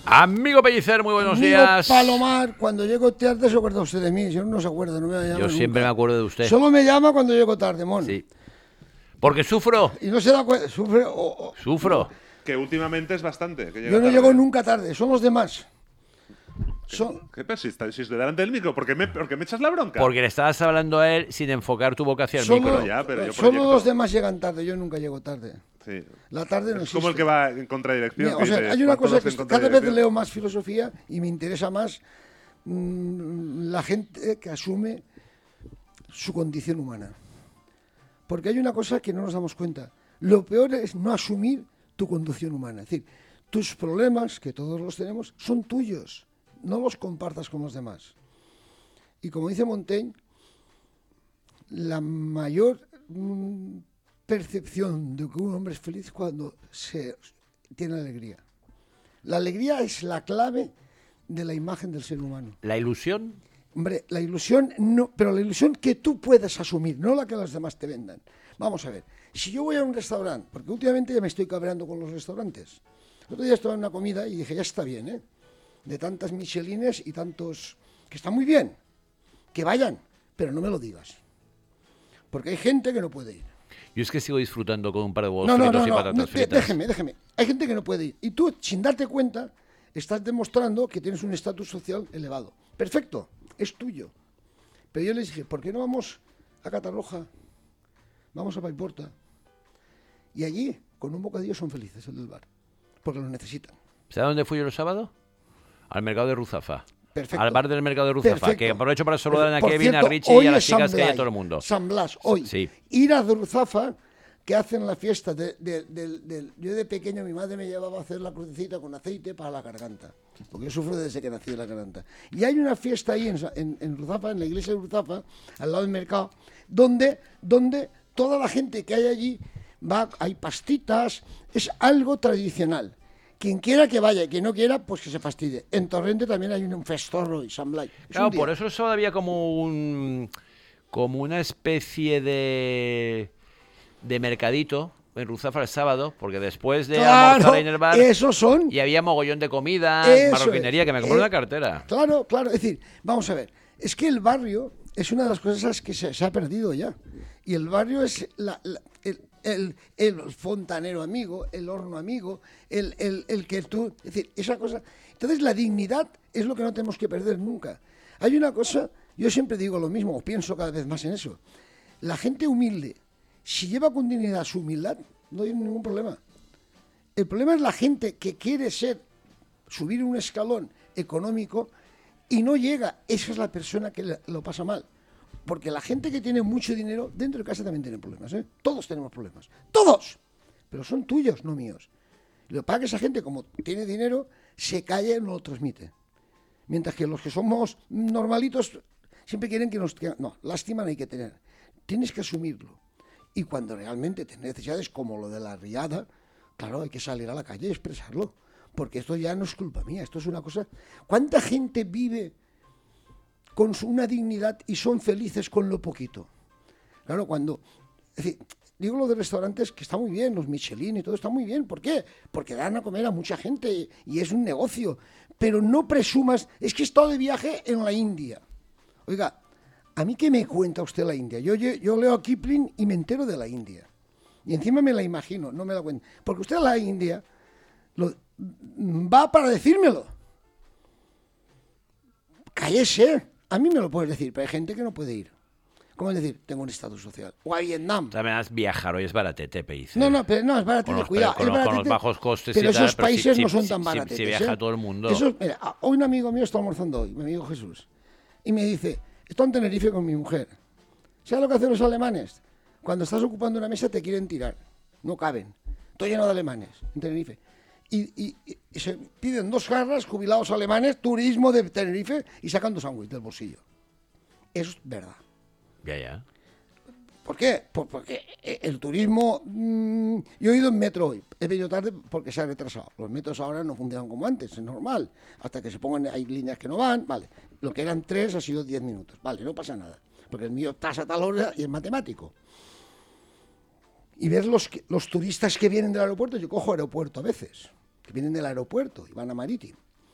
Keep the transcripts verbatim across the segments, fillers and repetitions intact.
Amigo Pellicer, muy buenos Amigo días. Palomar, cuando llego tarde se acuerda usted de mí. Si no, no se acuerda, no me va a llamar Yo siempre nunca. me acuerdo de usted. Solo me llama cuando llego tarde, mon. Sí. Porque sufro. Y no se da cuenta. Sufre. o- o- Sufro. Que últimamente es bastante. Que llega Yo no tarde. llego nunca tarde, son los demás. Son, ¿Qué pasa? Si, está- si estoy delante del micro, ¿por qué me, por qué me echas la bronca? Porque le estabas hablando a él sin enfocar tu boca hacia el solo micro. ya, pero yo solo proyecto. los demás llegan tarde, yo nunca llego tarde. Sí. La tarde no Es existe. como el que va en contradirección. Mira, que o sea, dice, hay una ¿cuántos cosa vas que en es- cada vez contradirección? leo más filosofía y me interesa más mmm, la gente que asume su condición humana. Porque hay una cosa que no nos damos cuenta. Lo peor es no asumir tu condición humana. Es decir, tus problemas, que todos los tenemos, son tuyos. No los compartas con los demás. Y como dice Montaigne, la mayor mm, percepción de que un hombre es feliz es cuando se tiene alegría. La alegría es la clave de la imagen del ser humano. La ilusión. Hombre, la ilusión no, pero la ilusión que tú puedes asumir, no la que los demás te vendan. Vamos a ver, si yo voy a un restaurante, porque últimamente ya me estoy cabreando con los restaurantes. El otro día estaba en una comida y dije, ya está bien, ¿eh? De tantas michelines y tantos... que está muy bien, que vayan, pero no me lo digas. Porque hay gente que no puede ir. Yo es que sigo disfrutando con un par de huevos No, no, fritos no, y no, patatas no, fritas. déjeme, déjeme. Hay gente que no puede ir. Y tú, sin darte cuenta, estás demostrando que tienes un estatus social elevado. Perfecto, es tuyo. Pero yo les dije, ¿por qué no vamos a Catarroja? Vamos a Paiporta. Y allí, con un bocadillo, son felices, el del bar. Porque lo necesitan. ¿Sabes dónde fui yo el sábado? Al mercado de Ruzafa. Perfecto. Al bar del mercado de Ruzafa. Perfecto. Que aprovecho para saludar a Por Kevin, cierto, a Richie hoy y a las es chicas San que hay a Blai, todo el mundo. San Blas, hoy. Sí. Ir a Ruzafa, que hacen la fiesta de, de- de- de- yo de pequeño, mi madre me llevaba a hacer la crucecita con aceite para la garganta, porque yo sufro desde que nací de la garganta. Y hay una fiesta ahí en, Sa- en, en Ruzafa, en la iglesia de Ruzafa, al lado del mercado, donde, donde toda la gente que hay allí va, hay pastitas, es algo tradicional. Quien quiera que vaya y quien no quiera, pues que se fastidie. En Torrente también hay un festorro y San Blai. Es Claro, un día. por eso el sábado había como un... como una especie de... de mercadito en Ruzafa el sábado, porque después de Claro, almorzar ahí en el bar... esos son. Y había mogollón de comida, Eso marroquinería, es. que me compré Eh, una cartera. Claro, claro. Es decir, vamos a ver. Es que el barrio es una de las cosas que se, se ha perdido ya. Y el barrio es la- la- el, el- el fontanero amigo, el horno amigo, el, el- el que tú... Es decir, esa cosa... Entonces la dignidad es lo que no tenemos que perder nunca. Hay una cosa, yo siempre digo lo mismo, o pienso cada vez más en eso. La gente humilde, si lleva con dignidad su humildad, no hay ningún problema. El problema es la gente que quiere ser, subir un escalón económico y no llega. Esa es la persona que le- lo pasa mal. Porque la gente que tiene mucho dinero, dentro de casa también tiene problemas, ¿eh? Todos tenemos problemas. ¡Todos! Pero son tuyos, no míos. Lo que pasa es que esa gente, como tiene dinero, se calla y no lo transmite. Mientras que los que somos normalitos siempre quieren que nos... que- no, lástima no hay que tener. Tienes que asumirlo. Y cuando realmente tienes necesidades como lo de la riada, claro, hay que salir a la calle y expresarlo. Porque esto ya no es culpa mía, esto es una cosa... ¿Cuánta gente vive con su- una dignidad y son felices con lo poquito? Claro, cuando... Es decir, digo lo de restaurantes que está muy bien, los Michelin y todo está muy bien. ¿Por qué? Porque dan a comer a mucha gente y, y es un negocio. Pero no presumas... Es que he estado de viaje en la India. Oiga, ¿a mí qué me cuenta usted la India? Yo, yo, yo leo a Kipling y me entero de la India. Y encima me la imagino, no me la cuenta. Porque usted a la India lo, va para decírmelo. Cállese. A mí me lo puedes decir, pero hay gente que no puede ir. ¿Cómo es decir? Tengo un estatus social. O a Vietnam. También has viajado, hoy es baratete, Pellicer. No, no, pero no, es baratete, Con los, cuidado. con, es los- con baratete, los bajos costes pero y tal, esos pero si- países si- no son si- tan si- baratetes. si viaja ¿eh? todo el mundo. Esos- mira, a- hoy un amigo mío está almorzando hoy, mi amigo Jesús, y me dice, estoy en Tenerife con mi mujer. ¿Sabes lo que hacen los alemanes? Cuando estás ocupando una mesa te quieren tirar, no caben. Estoy lleno de alemanes en Tenerife. Y, y- y- y se piden dos jarras, jubilados alemanes, turismo de Tenerife, y sacan dos sándwiches del bolsillo. Eso es verdad. Ya, ya. ¿Por qué? Por- porque el turismo... mmm, yo he ido en metro hoy. He venido tarde porque se ha retrasado. Los metros ahora no funcionan como antes, es normal. Hasta que se pongan... Hay líneas que no van, vale. Lo que eran tres ha sido diez minutos. Vale, no pasa nada. Porque el mío pasa a tal hora y es matemático. Y ver los, que- los turistas que vienen del aeropuerto. Yo cojo aeropuerto a veces. Que vienen del aeropuerto y van a Marítimo.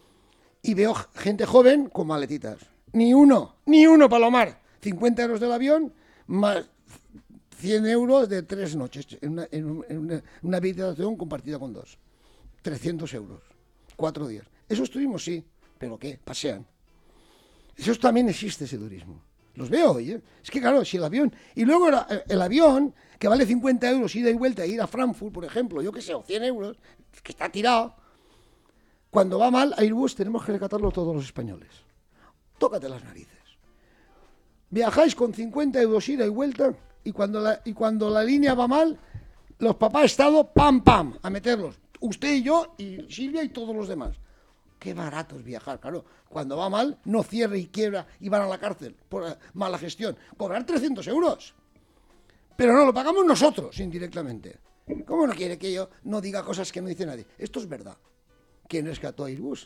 y veo gente joven con maletitas. Ni uno, ni uno, Palomar. cincuenta euros del avión más cien euros de tres noches en una, en un- en una, una habitación compartida con dos. trescientos euros. Cuatro días. Esos turismos sí, pero ¿qué? Pasean. Eso también existe, ese turismo. Los veo hoy, ¿eh? Es que claro, si el avión... Y luego el, el avión, que vale cincuenta euros ida y vuelta, ir a Frankfurt, por ejemplo, yo qué sé, o cien euros, que está tirado. Cuando va mal Airbus tenemos que rescatarlo todos los españoles. Tócate las narices. Viajáis con cincuenta euros ida y vuelta y cuando la, y cuando la línea va mal, los papás Estado, pam, pam, a meterlos. Usted y yo y Silvia y todos los demás. Qué barato es viajar, claro. Cuando va mal, no cierra y quiebra y van a la cárcel por eh, mala gestión. Cobrar trescientos euros. Pero no, lo pagamos nosotros indirectamente. ¿Cómo no quiere que yo no diga cosas que no dice nadie? Esto es verdad. ¿Quién rescató a Airbus?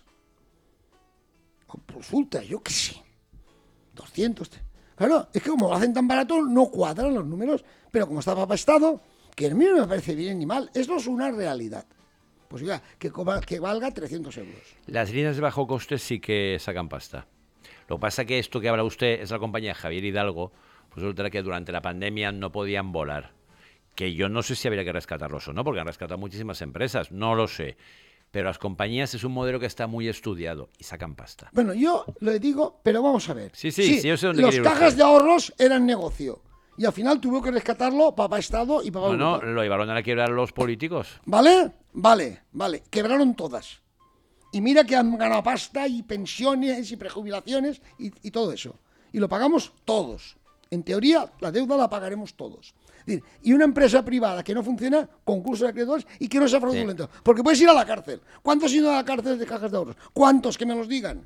Consulta, yo qué sé. doscientos. Claro, es que como lo hacen tan barato, no cuadran los números. Pero como está papá Estado, que a mí no me parece bien ni mal. Esto es una realidad. Pues ya, que, cobra- que valga trescientos euros. Las líneas de bajo coste sí que sacan pasta. Lo que pasa que esto que habla usted es la compañía Javier Hidalgo, pues resulta que durante la pandemia no podían volar. Que yo no sé si habría que rescatarlos o no, porque han rescatado muchísimas empresas, no lo sé. Pero las compañías es un modelo que está muy estudiado y sacan pasta. Bueno, yo le digo, pero vamos a ver. Sí, sí, sí, yo sé dónde los quiere ir cajas usted. de ahorros eran negocio. Y al final tuvo que rescatarlo papá Estado y papá No, no, Europa. lo llevaron a la quiebra los políticos. ¿Vale? Vale, vale. Quebraron todas. Y mira que han ganado pasta y pensiones y prejubilaciones y, y todo eso. Y lo pagamos todos. En teoría, la deuda la pagaremos todos. Es decir, y una empresa privada que no funciona, concurso de acreedores y que no sea fraudulento. Porque puedes ir a la cárcel. ¿Cuántos han ido a la cárcel de cajas de ahorros? ¿Cuántos? Que me los digan.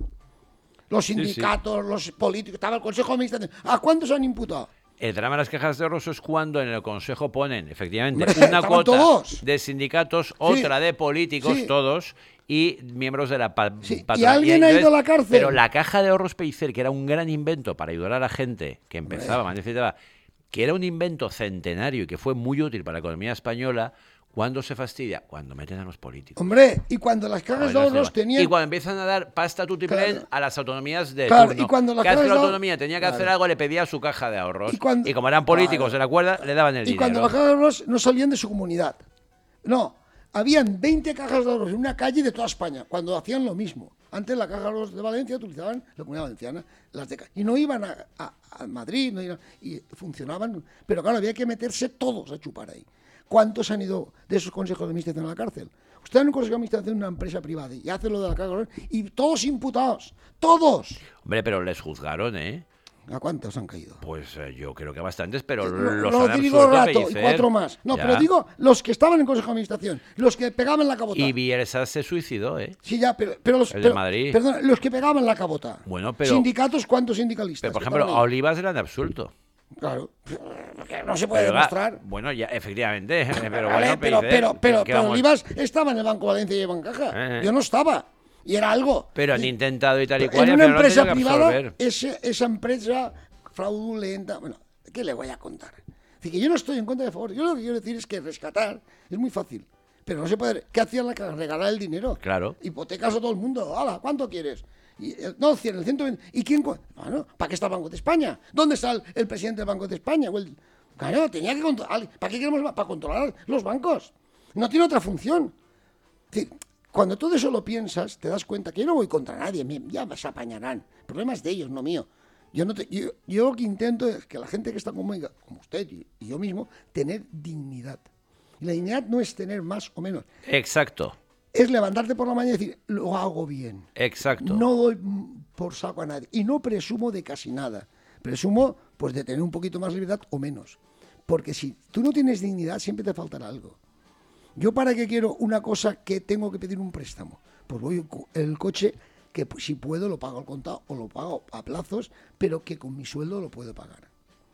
Los sí. sindicatos, los políticos, estaba el Consejo de Administración. ¿A cuántos han imputado? El drama de las cajas de ahorros es cuando en el Consejo ponen, efectivamente, Hombre, una estaban cuota todos. de sindicatos, otra de políticos, sí. todos, y miembros de la pa Sí, y patronal. alguien ha ido a la cárcel. Pero la caja de ahorros Pellicer, que era un gran invento para ayudar a la gente que empezaba, más necesitaba, que era un invento centenario y que fue muy útil para la economía española, ¿cuándo se fastidia? Cuando meten a los políticos. Hombre, y cuando las cajas Joder, de no se ahorros va. tenían... Y cuando empiezan a dar pasta tutiplén Claro. a las autonomías de Claro, turno. y cuando las ¿Qué hace cajas la de ahor- autonomía? Tenía que hacer Claro. algo, le pedía su caja de ahorros. Y Y, cuando- como eran políticos Claro. de la cuerda, le daban el Y dinero. cuando las cajas de ahorros no salían de su comunidad. No, habían veinte cajas de ahorros en una calle de toda España, cuando hacían lo mismo. Antes la caja de ahorros de Valencia utilizaban la comunidad valenciana, las de, ca- y no iban a, a- a Madrid, no iban- y funcionaban. Pero claro, había que meterse todos a chupar ahí. ¿Cuántos han ido de esos consejos de administración a la cárcel? Usted en un consejo de administración de una empresa privada y hace lo de la caja de ahorros, y todos imputados, todos. Hombre, pero les juzgaron, ¿eh? ¿A cuántos han caído? Pues eh, yo creo que bastantes, pero Lo, los lo han digo absuelto, rato y Pellicer. cuatro más. No, Ya. pero digo los que estaban en Consejo de Administración, los que pegaban la cabota. Y Bielsa se suicidó, ¿eh? Sí, ya, pero, pero los El de pero- Madrid. perdona, los que pegaban la cabota. Bueno, pero- Sindicatos, ¿cuántos sindicalistas? Pero, por que ejemplo, estaban a ahí? Olivas le han absuelto. Claro, porque no se puede Pero, demostrar. bueno, ya, efectivamente. Pero Vale, bueno, pero, Pellicer, pero, pero, ¿qué pero vamos? Olivas estaba en el Banco Valencia y en Bancaja. Eh. Yo no estaba. Y era algo. Pero han Y- intentado y tal y cual. en y al una final lo han empresa tenido que privada, absorber. ese- esa empresa fraudulenta. Bueno, ¿qué le voy a contar? Es decir, que yo no estoy en contra de favor. Yo lo que quiero decir es que rescatar es muy fácil. Pero no se puede. ¿Qué hacían la caja? Regalar el dinero. Claro. Hipotecas a todo el mundo. ¡Hala! ¿Cuánto quieres? Y, eh, no, cien, el ciento veinte. ¿Y quién? co- Bueno, ¿para qué está el Banco de España? ¿Dónde está el, el presidente del Banco de España? O el- claro, tenía que controlar. ¿Para qué queremos? Para controlar los bancos. No tiene otra función. Es decir, cuando todo eso lo piensas, te das cuenta que yo no voy contra nadie, me- ya se apañarán. El problema es de ellos, no mío. Yo, no te- yo, yo lo que intento es que la gente que está conmigo, como usted y, y yo mismo, tener dignidad. Y la dignidad no es tener más o menos, Exacto, es levantarte por la mañana y decir, lo hago bien. exacto. No doy mm, por saco a nadie. Y no presumo de casi nada. Presumo pues de tener un poquito más libertad o menos. Porque si tú no tienes dignidad, siempre te faltará algo. ¿Yo para qué quiero una cosa que tengo que pedir un préstamo? Pues voy co- el coche que pues, si puedo lo pago al contado o lo pago a plazos, pero que con mi sueldo lo puedo pagar.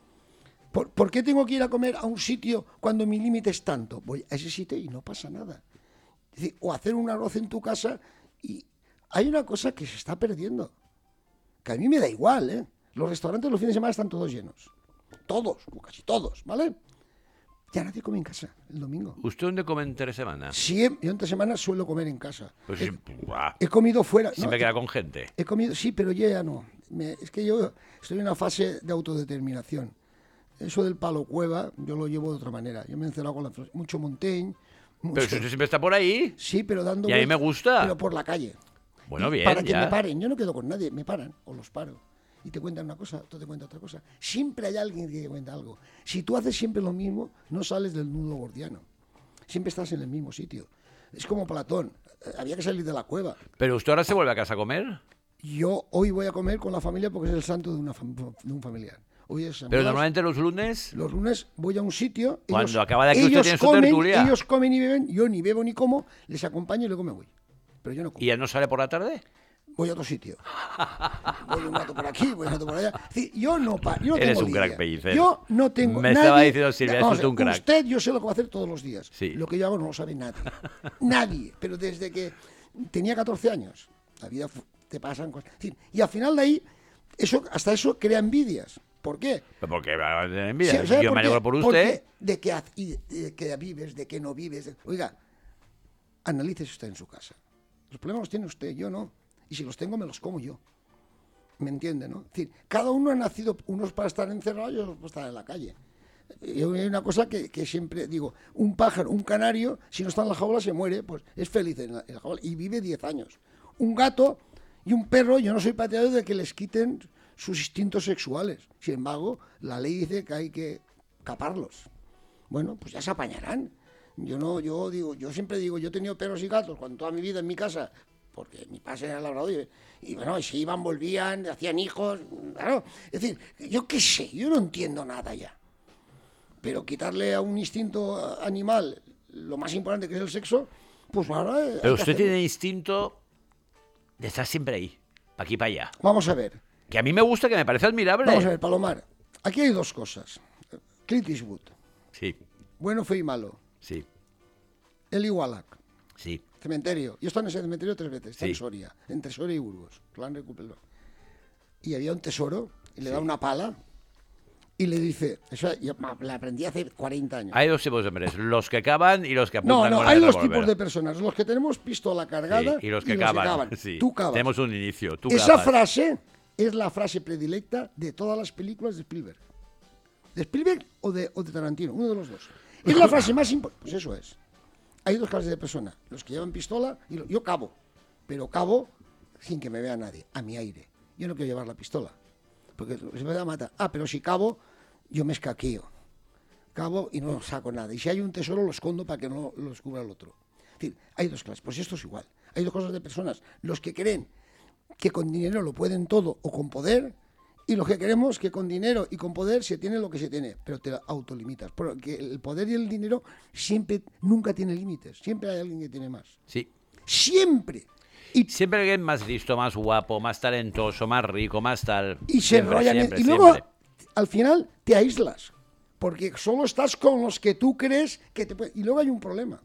¿Por, por qué tengo que ir a comer a un sitio cuando mi límite es tanto? Voy a ese sitio y no pasa nada. Es decir, o hacer un arroz en tu casa y hay una cosa que se está perdiendo, que a mí me da igual, ¿eh? Los restaurantes los fines de semana están todos llenos. Todos, o casi todos, ¿vale? Ya nadie come en casa el domingo. ¿Usted dónde come entre semana? Siempre, yo entre semana suelo comer en casa. Pues he, sí, buah, he comido fuera. siempre no, queda con gente. He comido, sí, pero yo ya no. Me- es que yo estoy en una fase de autodeterminación. Eso del palo cueva, yo lo llevo de otra manera. Yo me he encerrado con la, mucho Montaigne. Mucho, Pero si usted siempre está por ahí. sí, pero dando Y a mí vueltas, me gusta. Pero por la calle. Bueno, Y bien, Para que ya. me paren. Yo no quedo con nadie, me paran o los paro. Y te cuentan una cosa, tú te cuentas otra cosa. Siempre hay alguien que te cuenta algo. Si tú haces siempre lo mismo, no sales del nudo gordiano. Siempre estás en el mismo sitio. Es como Platón. eh, Había que salir de la cueva. ¿Pero usted ahora se vuelve a casa a comer? Yo hoy voy a comer con la familia porque es el santo de, una fam- de un familiar. Hoy es San Pero Blas. normalmente los lunes... Los lunes voy a un sitio. Cuando ellos- acaba de aquí usted ellos tiene su comen, tertulia. Ellos comen y beben, yo ni bebo ni como, les acompaño y luego me voy. Pero yo no como. ¿Y ya no sale por la tarde? Voy a otro sitio. Voy un rato por aquí, voy un rato por allá. Es decir, yo no, pa- yo no Eres tengo un lidia. crack, Pellicer. Yo no tengo. Me nadie- estaba diciendo Silvia, es Vamos usted a un ver, crack. Usted, yo sé lo que va a hacer todos los días. Sí. Lo que yo hago no lo sabe nadie. Nadie. Pero desde que tenía catorce años, la vida fu- te pasan cosas. Es decir, y al final de ahí, eso, hasta eso crea envidias. ¿Por qué? Pero porque va a tener envidia. Sí, ¿sabe Yo por me qué? alegro por usted. Porque de qué haz- y de, de qué vives, de qué no vives. de- Oiga, analícese usted en su casa. Los problemas los tiene usted, yo no. Y si los tengo, me los como yo. ¿Me entiende, no? Es decir, cada uno ha nacido, unos para estar encerrados y otros para estar en la calle. Y hay una cosa que, que siempre digo, un pájaro, un canario, si no está en la jaula se muere, pues es feliz en la, en la jaula y vive diez años. Un gato y un perro, yo no soy partidario de que les quiten sus instintos sexuales. Sin embargo, la ley dice que hay que caparlos. Bueno, pues ya se apañarán. Yo no, yo digo, yo siempre digo, yo he tenido perros y gatos cuando toda mi vida en mi casa, porque mi padre era labrador y, y bueno, y se iban, volvían, hacían hijos, claro. Es decir, yo qué sé, yo no entiendo nada ya. Pero quitarle a un instinto animal lo más importante que es el sexo, pues ahora... hay Pero que usted hacerlo. tiene instinto de estar siempre ahí, pa' aquí para allá. Vamos a ver, Que a mí me gusta, que me parece admirable. vamos a ver, Palomar. Aquí hay dos cosas. Clint Eastwood, Sí, bueno, feo y malo. sí, Eli Wallach, sí. cementerio. Yo he estado en ese cementerio tres veces, está Sí. en Soria, entre Soria y Burgos. Lo han recuperado. Y había un tesoro, y le Sí. da una pala, y le dice, eso yo la aprendí hace cuarenta años. Hay dos tipos de hombres, los que cavan y los que apuntan No, no, con hay el dos revólver. tipos de personas, los que tenemos pistola cargada Sí, y los que cavan. Sí. Tú cavas. Tenemos un inicio, tú Esa cavas. frase es la frase predilecta de todas las películas de Spielberg. ¿De Spielberg o de, o de Tarantino? Uno de los dos. Es la frase más importante. Pues eso es. Hay dos clases de personas. Los que llevan pistola y lo- yo cavo. Pero cavo sin que me vea nadie, a mi aire. Yo no quiero llevar la pistola. Porque se me da a matar. Ah, pero si cavo, yo me escaqueo. Cavo y no saco nada. Y si hay un tesoro, lo escondo para que no lo descubra el otro. Es decir, hay dos clases. Pues esto es igual. Hay dos cosas de personas. Los que creen que con dinero lo pueden todo o con poder, y los que queremos que con dinero y con poder se tiene lo que se tiene, pero te autolimitas. Porque el poder y el dinero siempre, nunca tiene límites. Siempre hay alguien que tiene más. Sí. Siempre. Y, Siempre alguien más listo, más guapo, más talentoso, más rico, más tal. y se Siempre, enrollan. en- siempre, y luego, siempre. al final, te aíslas. Porque solo estás con los que tú crees que te pueden. Y luego hay un problema.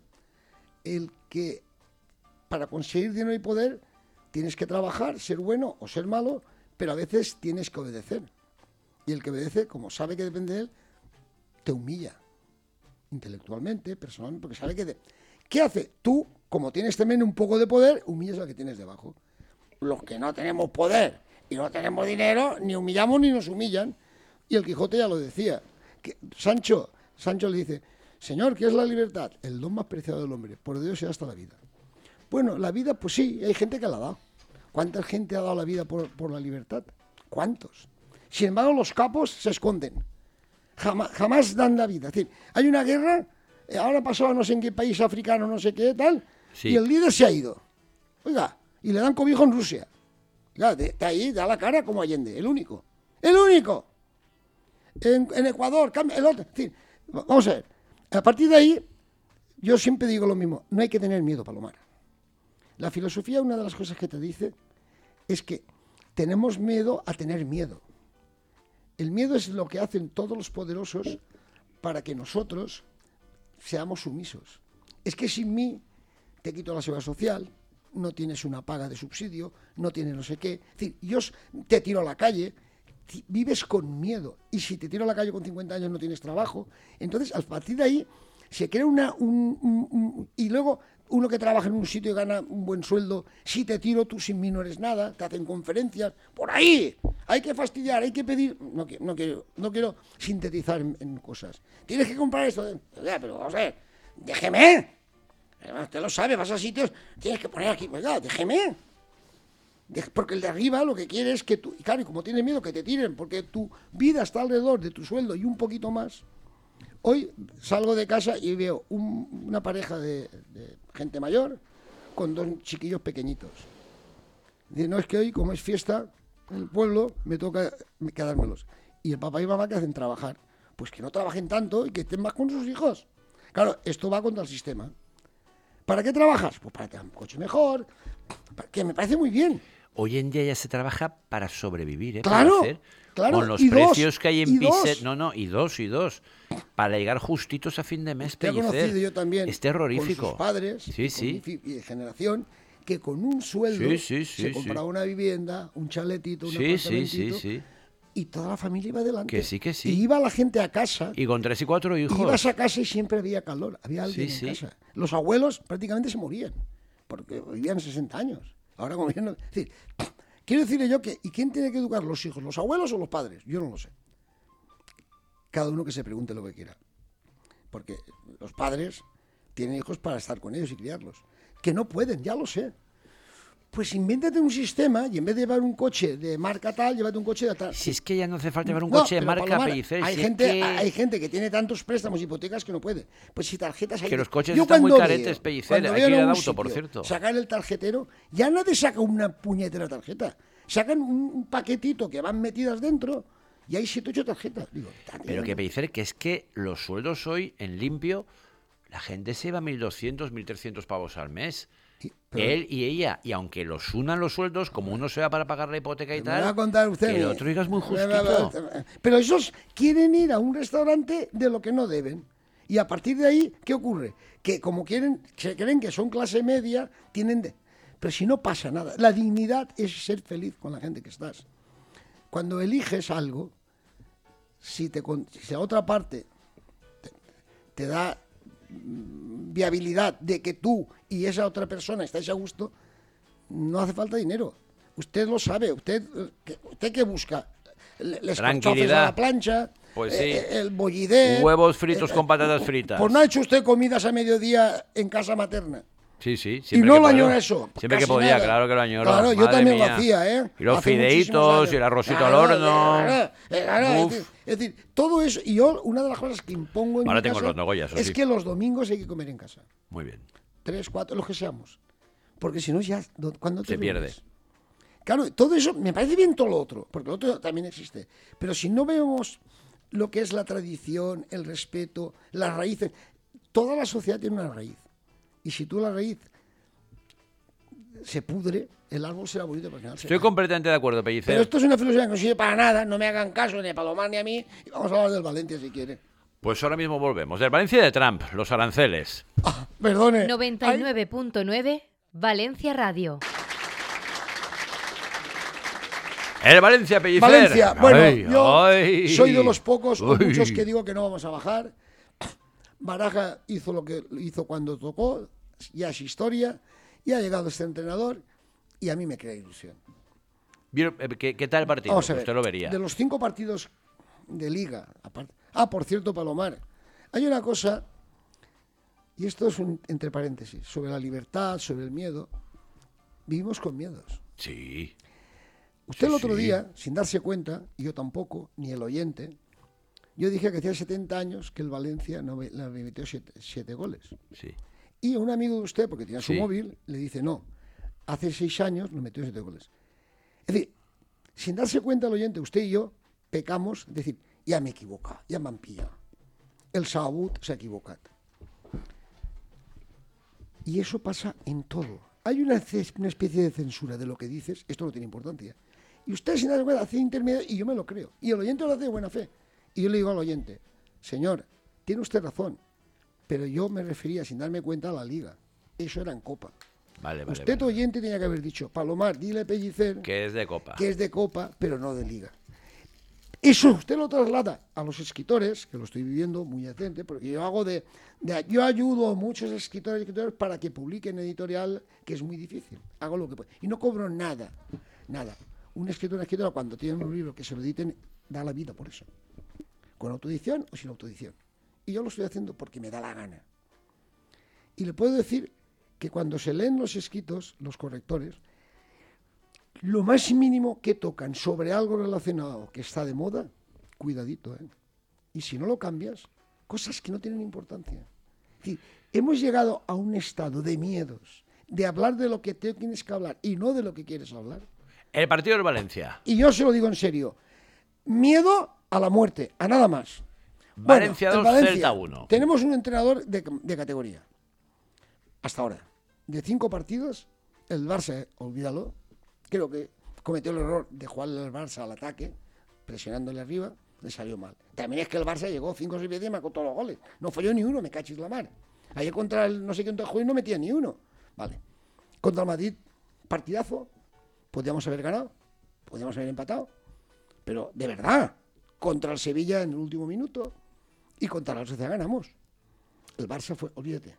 El que para conseguir dinero y poder tienes que trabajar, ser bueno o ser malo, pero a veces tienes que obedecer. Y el que obedece, como sabe que depende de él, te humilla. Intelectualmente, personalmente, porque sabe que... de- ¿Qué hace? Tú, como tienes también un poco de poder, humillas al que tienes debajo. Los que no tenemos poder y no tenemos dinero, ni humillamos ni nos humillan. Y el Quijote ya lo decía. Que Sancho, Sancho le dice, Señor, ¿qué es la libertad? El don más preciado del hombre. Por Dios sea hasta la vida. Bueno, la vida, pues sí, hay gente que la ha dado. ¿Cuánta gente ha dado la vida por, por la libertad? ¿Cuántos? Sin embargo, los capos se esconden. Jamás, jamás dan la vida. Es decir, hay una guerra, eh, ahora pasó a no sé en qué país africano, no sé qué, tal, Sí. y el líder se ha ido. Oiga, y le dan cobijo en Rusia. Oiga, de, de ahí da la cara como Allende, el único. ¡El único! En, en Ecuador, cambia, el otro. Es decir, vamos a ver. A partir de ahí, yo siempre digo lo mismo. No hay que tener miedo, Palomar. La filosofía, una de las cosas que te dice, es que tenemos miedo a tener miedo. El miedo es lo que hacen todos los poderosos para que nosotros seamos sumisos. Es que sin mí te quito la seguridad social, no tienes una paga de subsidio, no tienes no sé qué. Es decir, yo te tiro a la calle, ti- vives con miedo. Y si te tiro a la calle con cincuenta años no tienes trabajo. Entonces, a partir de ahí, se crea una... Un, un- un- y luego, uno que trabaja en un sitio y gana un buen sueldo, si te tiro tú sin mí no eres nada, te hacen conferencias. ¡Por ahí! Hay que fastidiar, hay que pedir... No, qui- no, quiero, no quiero sintetizar en, en cosas. Tienes que comprar esto. Ya, pero vamos a ver, déjeme. Usted lo sabe, vas a sitios, tienes que poner aquí, oiga, déjeme. De- Porque el de arriba lo que quiere es que tú, y claro, y como tienes miedo que te tiren, porque tu vida está alrededor de tu sueldo y un poquito más. Hoy salgo de casa y veo un- una pareja de, de gente mayor con dos chiquillos pequeñitos. Dice, no, es que hoy, como es fiesta en el pueblo, me toca quedármelos. Y el papá y mamá que hacen trabajar. Pues que no trabajen tanto y que estén más con sus hijos. Claro, esto va contra el sistema. ¿Para qué trabajas? Pues para tener un coche mejor, para- que me parece muy bien. Hoy en día ya se trabaja para sobrevivir, ¿eh? Claro, Pellicer. claro, Con los y dos, precios que hay en y dos. Piset. No, no, y dos, y dos. Para llegar justitos a fin de mes, Te he Pellicer. conocido yo también Es terrorífico. con sus padres, Sí, con sí. mi fi- y de generación, que con un sueldo Sí, sí, sí, se sí. compraba una vivienda, un chaletito, un Sí, sí, apartamentito, sí, sí. y toda la familia iba adelante. Que sí, que sí. Y iba la gente a casa, Y con tres y cuatro hijos. ibas a casa y siempre había calor, había alguien Sí, en sí. casa. Los abuelos prácticamente se morían, porque vivían sesenta años. Ahora como ya no- es decir, quiero decirle yo que, ¿y quién tiene que educar los hijos, los abuelos o los padres? Yo no lo sé. Cada uno que se pregunte lo que quiera. Porque los padres tienen hijos para estar con ellos y criarlos. Que no pueden, ya lo sé. Pues invéntate un sistema y en vez de llevar un coche de marca tal, llévate un coche de tal. Si es que ya no hace falta llevar un No, coche de pero, marca, Palomar, Pellicer. hay, si es gente, que... hay gente que tiene tantos préstamos, hipotecas que no puede. Pues si tarjetas hay... Que los coches Yo están muy cuando caretes, veo- Pellicer, cuando hay veo que ir en al un auto, por sitio cierto. Sacar el tarjetero, ya nadie saca una puñetera tarjeta. Sacan un, un paquetito que van metidas dentro y hay siete ocho tarjetas. Digo, Pero que Pellicer, que es que los sueldos hoy en limpio, la gente se va mil doscientos, mil trescientos pavos al mes. Y- pero- Él y ella, y aunque los unan los sueldos, como uno se va para pagar la hipoteca y Me va a tal, contar usted. que el eh, otro diga es muy me va- justito. Pero esos quieren ir a un restaurante de lo que no deben. Y a partir de ahí, ¿qué ocurre? Que como quieren, se creen que son clase media, tienen... de- Pero si no pasa nada. La dignidad es ser feliz con la gente que estás. Cuando eliges algo, si, te, con- si a otra parte te, te da mm, viabilidad de que tú y esa otra persona estáis a gusto, no hace falta dinero. Usted lo sabe. Usted eh, que, usted que busca Le- les Tranquilidad. a la plancha, Pues eh, sí. eh, el bollidé. Huevos fritos con patatas fritas. Pues no ha hecho usted comidas a mediodía en casa materna. Sí, sí. Y siempre no que lo puedo. añora eso. Siempre que casi podía, nada. claro que lo añoro. Claro, yo Madre también mía. lo hacía, ¿eh? Y los Hace muchísimos fideitos años. y el arrocito Claro, al horno. claro, claro, Uf. Es, decir, es decir, todo eso. Y yo, una de las cosas que impongo en Ahora mi tengo casa los nogollas, eso es sí. que los domingos hay que comer en casa. Muy bien. Tres, cuatro, los que seamos. Porque si no, ya. ¿Cuándo te Se pierde. reúnes? Claro, todo eso me parece bien todo lo otro, porque lo otro también existe. Pero si no vemos lo que es la tradición, el respeto, las raíces, toda la sociedad tiene una raíz. Y si tú la raíz se pudre, el árbol será bonito, pero al final se Estoy cae. completamente de acuerdo, Pellicer. Pero esto es una filosofía que no sirve para nada, no me hagan caso ni a Palomar ni a mí. Y vamos a hablar del Valencia si quieren. Pues ahora mismo volvemos. Del Valencia de Trump, los aranceles. Ah, perdone. noventa y nueve punto nueve Valencia Radio. El Valencia, Pellicer. Valencia, bueno, Ay, yo ay. soy de los pocos o Uy. muchos que digo que no vamos a bajar. Baraja hizo lo que hizo cuando tocó, ya es historia, y ha llegado este entrenador y a mí me crea ilusión. Vieron- eh, ¿Qué, qué tal el partido? Vamos a ver, Usted lo vería. de los cinco partidos de liga, aparte, ah, por cierto, Palomar, hay una cosa, y esto es un, entre paréntesis, sobre la libertad, sobre el miedo. Vivimos con miedos. Sí. Usted el Sí, otro sí. día, sin darse cuenta, y yo tampoco, ni el oyente, yo dije que hacía setenta años que el Valencia no me, no me metió siete, siete goles. Sí. Y un amigo de usted, porque tenía su Sí. móvil, le dice, no, hace seis años nos metió siete goles. Es decir, sin darse cuenta el oyente, usted y yo pecamos, es decir, ya me he equivocado, ya me han pillado. El Saabut se ha equivocado. Y eso pasa en todo. Hay una, ce- una especie de censura de lo que dices, esto no tiene importancia. Y usted sin darse cuenta hace intermedio y yo me lo creo. Y el oyente lo hace de buena fe. Y yo le digo al oyente, señor, tiene usted razón, pero yo me refería sin darme cuenta a la liga. Eso era en Copa. Vale, vale. usted, vale. oyente, tenía que haber dicho, Palomar, dile a Pellicer Que es de copa. que es de Copa, pero no de Liga. Eso usted lo traslada a los escritores, que lo estoy viviendo muy decente, porque yo hago de, de- yo ayudo a muchos escritores y escritores para que publiquen editorial, que es muy difícil. Hago lo que puedo. Y no cobro nada, nada. Un escritor, una escritora, cuando tiene un libro que se lo editen, da la vida por eso. Con autoedición o sin autoedición. Y yo lo estoy haciendo porque me da la gana. Y le puedo decir que cuando se leen los escritos, los correctores, lo más mínimo que tocan sobre algo relacionado que está de moda, cuidadito, ¿eh? Y si no lo cambias, cosas que no tienen importancia. Es decir, hemos llegado a un estado de miedos, de hablar de lo que te tienes que hablar y no de lo que quieres hablar. El partido del Valencia. Y yo se lo digo en serio, miedo a la muerte, a nada más. Valencia Bueno, dos, en Valencia Celta uno. Tenemos un entrenador de, de categoría. Hasta ahora. De cinco partidos, el Barça, olvídalo, creo que cometió el error de jugarle al Barça al ataque, presionándole arriba, le salió mal. También es que el Barça llegó cinco o seis veces y marcó todos los goles. No falló ni uno, me cachis la mar. Ayer contra el no sé quién te jugó y no metía ni uno. Vale. Contra el Madrid, partidazo. Podíamos haber ganado, podíamos haber empatado. Pero de verdad, contra el Sevilla en el último minuto y contra la Sociedad ganamos. El Barça fue, olvídate.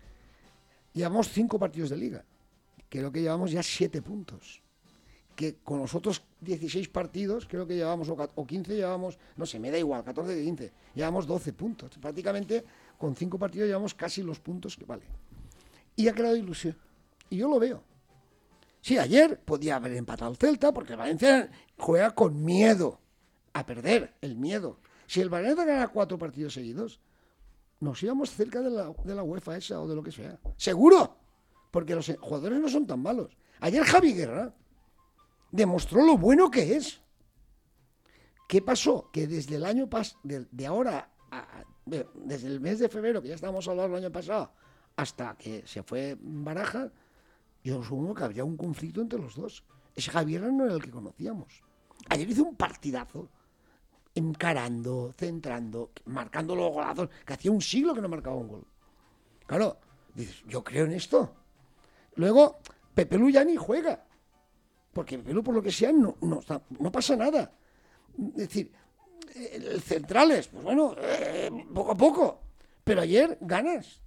Llevamos cinco partidos de liga. Creo que llevamos ya siete puntos. Que con los otros dieciséis partidos, creo que llevamos, o quince llevamos, no sé, me da igual, catorce de quince, llevamos doce puntos. Prácticamente con cinco partidos llevamos casi los puntos que vale. Y ha creado ilusión. Y yo lo veo. Sí, ayer podía haber empatado el Celta, porque el Valencia juega con miedo a perder, el miedo. Si el Valencia gana cuatro partidos seguidos, nos íbamos cerca de la, de la UEFA esa o de lo que sea. ¡Seguro! Porque los jugadores no son tan malos. Ayer Javi Guerra demostró lo bueno que es. ¿Qué pasó? Que desde el año pasado, de, de ahora, a, de, desde el mes de febrero, que ya estábamos hablando el año pasado, hasta que se fue Baraja, yo supongo que había un conflicto entre los dos. Ese Javi Guerra no era el que conocíamos. Ayer hizo un partidazo, encarando, centrando, marcando los golazos, que hacía un siglo que no marcaba un gol. Claro, dices, yo creo en esto. Luego, Pepe Lu ya ni juega. Porque Pepe Lu, por lo que sea, no, no, no pasa nada. Es decir, el centrales, pues bueno, eh, poco a poco. Pero ayer ganas.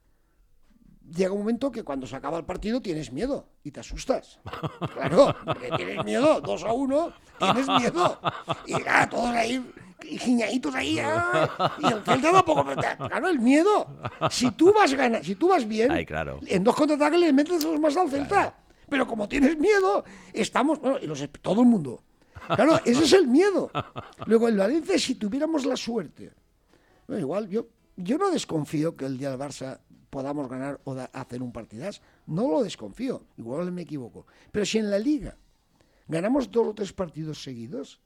Llega un momento que cuando se acaba el partido tienes miedo y te asustas. Claro, porque tienes miedo, dos a uno, tienes miedo. Y ah, todos ahí, giñaditos ahí, ah, y el Celta tampoco. Claro, el miedo. Si tú vas gana, si tú vas bien, Ay, claro. en dos contraataques le metes dos más al Celta. Claro. Pero como tienes miedo, estamos, bueno, y los, todo el mundo. Claro, ese es el miedo. Luego el Valencia, si tuviéramos la suerte, bueno, igual yo, yo no desconfío que el día del Barça podamos ganar o da, hacer un partidazo. No lo desconfío, igual me equivoco. Pero si en la Liga ganamos dos o tres partidos seguidos,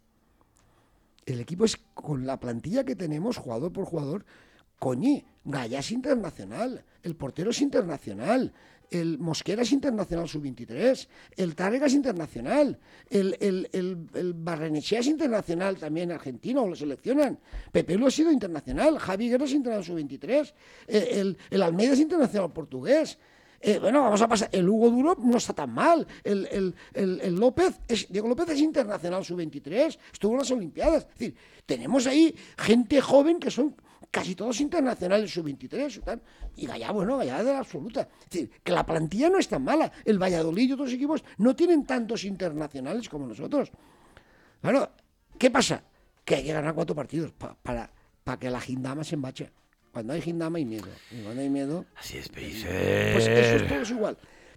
el equipo es, con la plantilla que tenemos, jugador por jugador, coñi, Gallá es internacional, el portero es internacional, el Mosquera es internacional sub veintitrés, el Tárrega es internacional, el, el, el, el Barrenechea es internacional también argentino, lo seleccionan, Pepe Lu ha sido internacional, Javi Guerra es internacional sub veintitrés, el, el, el Almeida es internacional portugués. Eh, bueno, vamos a pasar, el Hugo Duro no está tan mal, el, el, el, el López, es, Diego López es internacional sub veintitrés, estuvo en las Olimpiadas, es decir, tenemos ahí gente joven que son casi todos internacionales sub veintitrés, y Gallá, bueno, Gallá de la absoluta. Es decir, que la plantilla no es tan mala. El Valladolid y otros equipos no tienen tantos internacionales como nosotros. Claro, ¿qué pasa? Que hay que ganar cuatro partidos pa, para, para que la gindama se embache. Cuando hay gindama hay miedo. Y cuando hay miedo... Así es, Pellicer. Pues eso es todo es igual.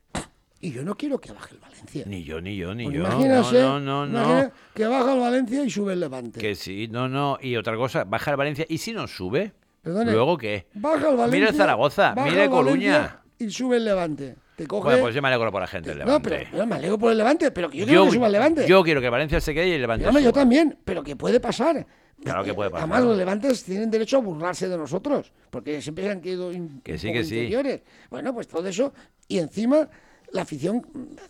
Y yo no quiero que baje el Valencia. Ni yo, ni yo, ni Pues yo. imagínate, No, no, no, imagina no. que baja el Valencia y sube el Levante. Que sí, no, no. Y otra cosa, baja el Valencia. ¿Y si no sube? Perdone, ¿Luego qué? Baja el Valencia. Mira el Zaragoza, baja mira el Coruña. Valencia y sube el Levante. Te coge... Bueno, pues yo me alegro por la gente del No, Levante. pero no, me alegro por el Levante, pero que yo quiero que suba el Levante. Yo quiero que Valencia se quede y el Levante Dígame, yo suba. también, pero que puede pasar. Claro que puede pasar. Además, los Levantes tienen derecho a burlarse de nosotros, porque siempre se han querido in, Que sí, un poco que sí. interiores. Bueno, pues todo eso. Y encima, la afición...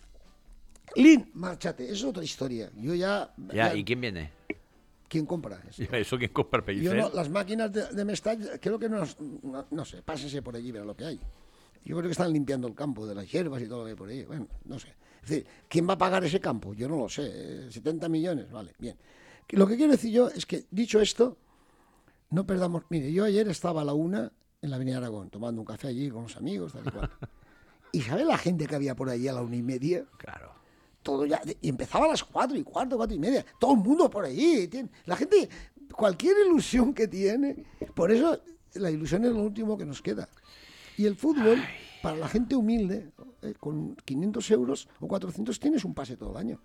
Lin, márchate, eso es otra historia. Yo ya... Ya, ya- ¿y quién viene? ¿Quién compra esto? ¿Eso quién compra Yo Pellicer? no, las máquinas de, de Mestall, creo que no, no, no sé, pásese por allí, verá lo que hay. Yo creo que están limpiando el campo de las hierbas y todo lo que hay por ahí. Bueno, no sé. Es decir, ¿quién va a pagar ese campo? Yo no lo sé. ¿setenta millones? Vale, bien. Lo que quiero decir yo es que, dicho esto, no perdamos... Mire, yo ayer estaba a la una en la Avenida Aragón, tomando un café allí con los amigos, tal y cual. ¿Y sabe la gente que había por allí a la una y media? Claro. Todo ya, y empezaba a las cuatro y cuarto, cuatro y media. Todo el mundo por allí. Tiene, la gente, cualquier ilusión que tiene. Por eso la ilusión es lo último que nos queda. Y el fútbol, Ay. para la gente humilde, eh, con quinientos euros o cuatrocientos tienes un pase todo el año.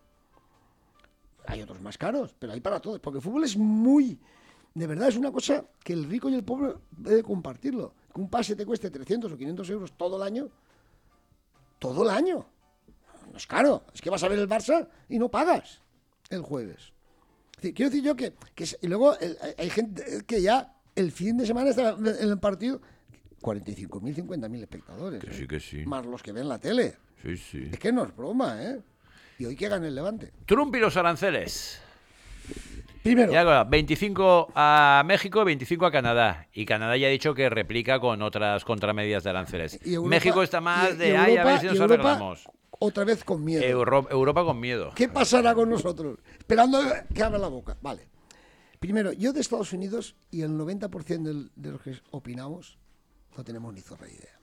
Hay otros más caros, pero hay para todos. Porque el fútbol es muy... De verdad, es una cosa que el rico y el pobre debe compartirlo. Que un pase te cueste trescientos o quinientos euros todo el año. Todo el año. No es caro. Es que vas a ver el Barça y no pagas el jueves. Es decir, quiero decir yo que... que y luego el, hay gente que ya el fin de semana está en el partido... cuarenta y cinco mil, cincuenta mil espectadores. Que ¿eh? sí, que sí. Más los que ven la tele. Sí, sí. Es que no es broma, ¿eh? Y hoy que gane el Levante. Trump y los aranceles. Primero. Ya, veinticinco a México, veinticinco a Canadá. Y Canadá ya ha dicho que replica con otras contramedidas de aranceles. Europa, México está más y, de, y Europa, ay, a ver si nos Europa, arreglamos. Otra vez con miedo. Euro, Europa con miedo. ¿Qué pasará con nosotros? Esperando que abra la boca. Vale. Primero, yo de Estados Unidos y el noventa por ciento del, de los que opinamos no tenemos ni zorra idea.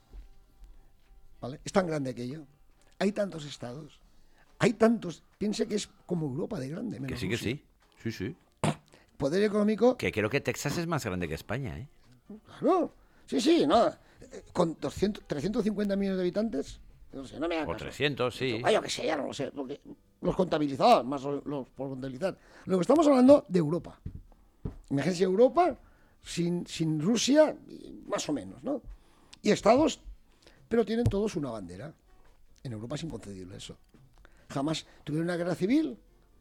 ¿Vale? Es tan grande aquello. Hay tantos estados. Hay tantos. Piense que es como Europa de grande. Que sí, Rusia. que sí. Sí, sí. Poder económico. Que creo que Texas es más grande que España, ¿eh? Claro. Sí, sí, no. Con doscientos, trescientos cincuenta millones de habitantes. No sé, no me hagan O caso. trescientos, sí. Vaya, que sé, ya no lo sé. Porque los contabilizados, más los, los por contabilizar. Luego estamos hablando de Europa. Imagínense Europa sin, sin Rusia, más o menos, ¿no? Y estados, pero tienen todos una bandera. En Europa es inconcebible eso. Jamás tuvieron una guerra civil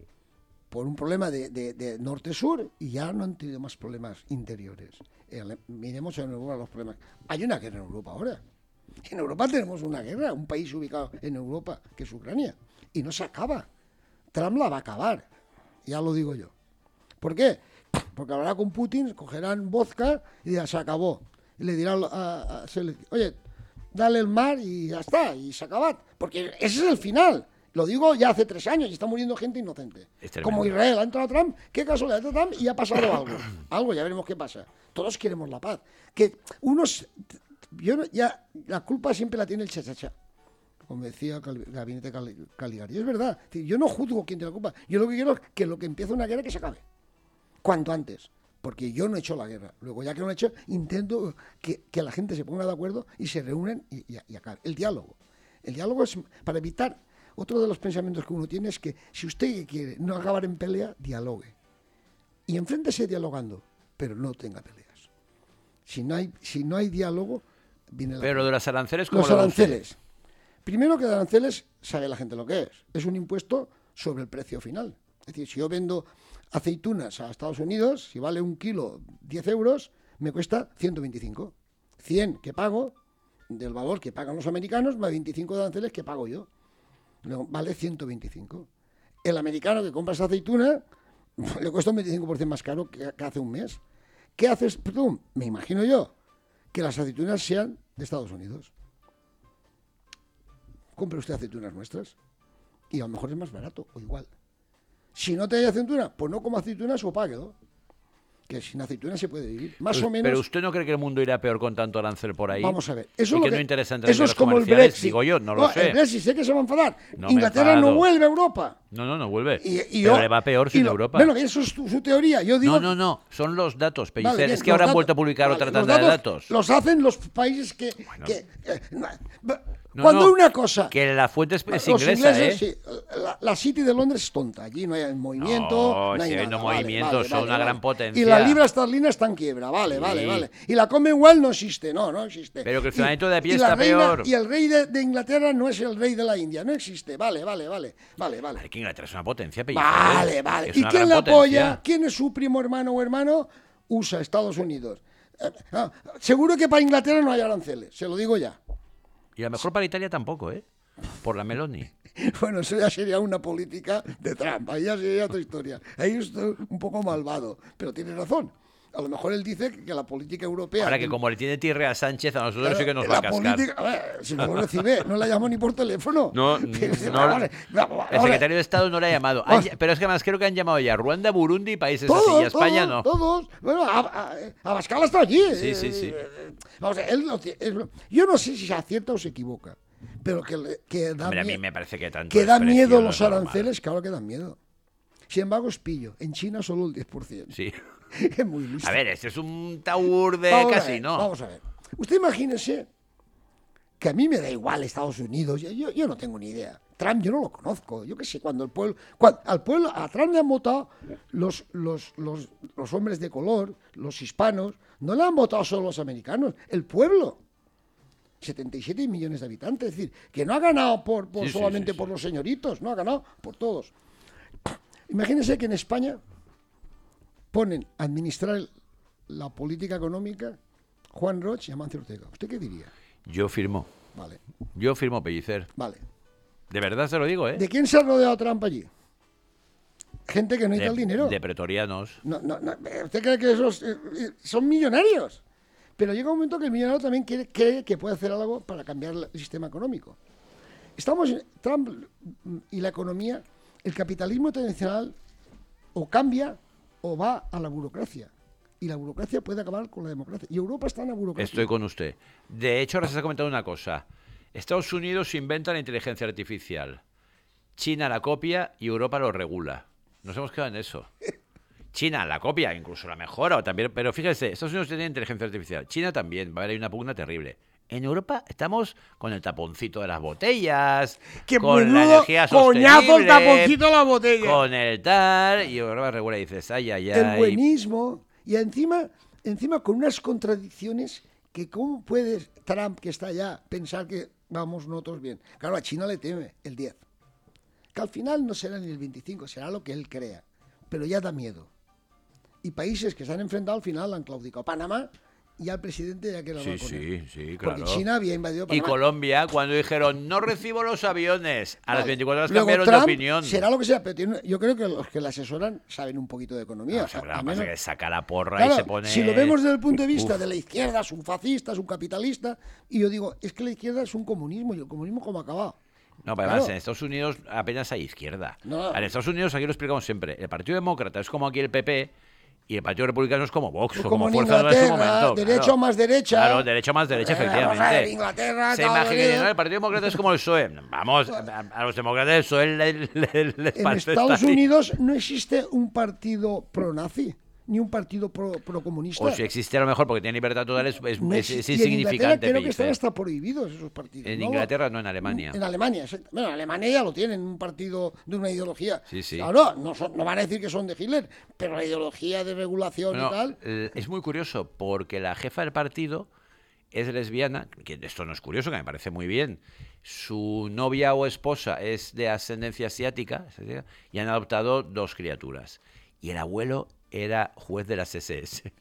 por un problema de, de, de norte-sur y ya no han tenido más problemas interiores. Eh, miremos en Europa los problemas. Hay una guerra en Europa ahora. En Europa tenemos una guerra, un país ubicado en Europa, que es Ucrania. Y no se acaba. Trump la va a acabar. Ya lo digo yo. ¿Por qué? Porque hablará con Putin, cogerán vodka y ya se acabó. Y le dirán a, a, a oye, dale el mar y ya está, y se acaba. Porque ese es el final. Lo digo ya hace tres años y está muriendo gente inocente. Como Israel, ha entrado Trump, qué casualidad, ha entrado Trump y ha pasado algo. Algo, ya veremos qué pasa. Todos queremos la paz. Que unos... Yo no, ya, la culpa siempre la tiene el chachachá. Como decía el gabinete Caligari. Es verdad. Es decir, yo no juzgo quién tiene la culpa. Yo lo que quiero es que lo que empiece una guerra que se acabe. Cuanto antes. Porque yo no he hecho la guerra. Luego, ya que no lo he hecho, intento que, que la gente se ponga de acuerdo y se reúnen y, y, y acabe. El diálogo. El diálogo es para evitar... Otro de los pensamientos que uno tiene es que si usted quiere no acabar en pelea, dialogue. Y enfréntese dialogando, pero no tenga peleas. Si no hay, si no hay diálogo, viene la... Pero de los aranceles, ¿cómo Los lo aranceles. Primero que de aranceles sabe la gente lo que es. Es un impuesto sobre el precio final. Es decir, si yo vendo aceitunas a Estados Unidos, si vale un kilo diez euros, me cuesta ciento veinticinco. cien que pago del valor que pagan los americanos, más veinticinco de aranceles que pago yo. No, vale ciento veinticinco. El americano que compra esa aceituna le cuesta un veinticinco por ciento más caro que, que hace un mes. ¿Qué haces tú? Me imagino yo que las aceitunas sean de Estados Unidos. Compre usted aceitunas nuestras y a lo mejor es más barato o igual. Si no te hay aceituna, pues no como aceitunas o páguelo. Que sin aceitunas se puede vivir, más pero, o menos. Pero usted no cree que el mundo irá peor con tanto arancel por ahí. Vamos a ver. Eso, y es, que lo que, no interesa en eso es como el Brexit. Digo yo, no lo no, sé. El Brexit, sé que se va a enfadar. No Inglaterra no vuelve a Europa. No, no, no vuelve. Y, y pero yo, le va peor sin lo, Europa. Bueno, eso es su, su teoría. Yo digo, no, no, no. Son los datos, Pellicer. Vale, es que ahora datos, han vuelto a publicar vale, otra los tanda datos de datos. Los hacen los países que... Bueno. que eh, No, cuando no, una cosa... Que la fuente es, es los inglesa, ingleses, ¿eh? sí, la, la City de Londres es tonta. Allí no hay movimiento. No, no hay si hay nada. no Vale, movimiento, vale, son vale, una vale. gran potencia. Y la libra esterlina está en quiebra. Vale, Sí. vale, vale. Y la Commonwealth no existe. No, no existe. Pero que el Y- ciudadanito de a pie y la está reina- peor. Y el rey de, de Inglaterra no es el rey de la India. No existe. Vale, vale, vale. Vale, vale. Vale, que Inglaterra es una potencia, Pellicer. Vale, vale. Es ¿Y una quién gran le apoya? potencia. ¿Quién es su primo hermano o hermano? U S A, Estados Unidos. Eh, ah, seguro que para Inglaterra no hay aranceles, se lo digo ya. Y a lo mejor para Italia tampoco, ¿eh? Por la Meloni. Bueno, eso ya sería una política de Trump, ahí ya sería otra historia. Ahí estoy un poco malvado, pero tiene razón. A lo mejor él dice que la política europea... Ahora que como le tiene tirria a Sánchez, a nosotros sí que nos va a la cascar. política- a ver, si no lo recibe, no la llamo ni por teléfono. No, Pero, no, vale, vamos, el vale. secretario de Estado no le ha llamado. Han- Vamos. pero es que además creo que han llamado ya Ruanda, Burundi y países así. Todos, Y a España todos, no. todos. Bueno, a, a, Abascal está allí. Sí, sí, sí. Eh, Vamos a ver, él lo tie- es lo- yo no sé si se acierta o se equivoca, pero que, le- que da, Hombre, a mie- mí me parece que tanto que da desprecio miedo no los es normal. aranceles, claro que dan miedo. Sin embargo, es pillo. En China solo el diez por ciento. Sí. Es muy listo. A ver, este es un taur de Vamos a ver, casino. Vamos a ver. Usted imagínese que a mí me da igual Estados Unidos. Yo, yo, yo no tengo ni idea. Trump yo no lo conozco. Yo qué sé, cuando el pueblo... cuando- al pueblo, a Trump le han votado los, los, los, los hombres de color, los hispanos. No le han votado solo los americanos, el pueblo. setenta y siete millones de habitantes. Es decir, que no ha ganado por, por Sí, sí, solamente sí, por sí. los señoritos, no ha ganado por todos. Imagínense que en España ponen a administrar el- la política económica Juan Roig y Amancio Ortega. ¿Usted qué diría? Yo firmo. Vale, Yo firmo Pellicer. vale. De verdad se lo digo, ¿eh? ¿De quién se ha rodeado Trump allí? Gente que no necesita el dinero. de pretorianos. No, no, no, ¿usted cree que esos eh, eh, son millonarios? Pero llega un momento que el millonario también quiere, cree que puede hacer algo para cambiar el sistema económico. Estamos en Trump y la economía, el capitalismo tradicional o cambia o va a la burocracia. Y la burocracia puede acabar con la democracia. Y Europa está en la burocracia. Estoy con usted. De hecho, ahora se ha comentado una cosa. Estados Unidos inventa la inteligencia artificial. China la copia y Europa lo regula. Nos hemos quedado en eso. China la copia, incluso la mejora, o también, pero fíjese, Estados Unidos tiene inteligencia artificial. China también, va a haber ahí una pugna terrible. En Europa estamos con el taponcito de las botellas, ¡Qué con la menudo energía sostenible, coñazo el taponcito de la botella! con el tal, y Europa regula y dices, ay, ay, ay. El buenismo, y encima, encima con unas contradicciones que cómo puede Trump, que está allá, pensar que vamos nosotros bien. Claro, a China le teme el diez. Que al final no será ni el veinticinco, será lo que él crea. Pero ya da miedo. Y países que se han enfrentado al final han claudicado. Panamá, ya el presidente ya que lo Sí, va con sí, él. sí, claro. Porque China había invadido Y Panamá. Colombia, cuando dijeron, no recibo los aviones, a las Vale. veinticuatro horas Luego cambiaron Trump de opinión. será lo que sea, pero tiene- yo creo que los que le asesoran saben un poquito de economía. O sea, A- lo a que pasa menos- es que saca la porra Claro, y se pone... si lo vemos desde el punto de vista Uf. de la izquierda, es un fascista, es un capitalista, y yo digo, es que la izquierda es un comunismo, y el comunismo cómo ha acabado. No, pero Claro. además en Estados Unidos apenas hay izquierda. No. En Estados Unidos, aquí lo explicamos siempre, el Partido Demócrata es como aquí el P P y el Partido Republicano es como Vox Pues o como como en Fuerza Nueva en su Inglaterra, momento. derecho claro. más derecha. Claro, derecho más derecha, Eh, vamos a ver, efectivamente. Inglaterra, Se Estados imagina, Unidos. ¿no? El Partido Demócrata es como el P S O E. Vamos, a, a los demócratas del P S O E les, les, les En parece Estados estar ahí. Unidos no existe un partido pro-nazi, ni un partido pro- pro-comunista. O si existe a lo mejor porque tiene libertad total, es, es, No es- exi- es y en Inglaterra insignificante. creo que están Pellicer. hasta prohibidos esos partidos. En ¿no? Inglaterra, no en Alemania. En Alemania, exacto. Bueno, en Alemania ya lo tienen, un partido de una ideología. Sí, sí. Claro, no, son- no van a decir que son de Hitler, pero la ideología de regulación Bueno, y tal. eh, es muy curioso porque la jefa del partido es lesbiana, que esto no es curioso, que me parece muy bien. Su novia o esposa es de ascendencia asiática, asiática, y han adoptado dos criaturas. Y el abuelo era juez de las S S.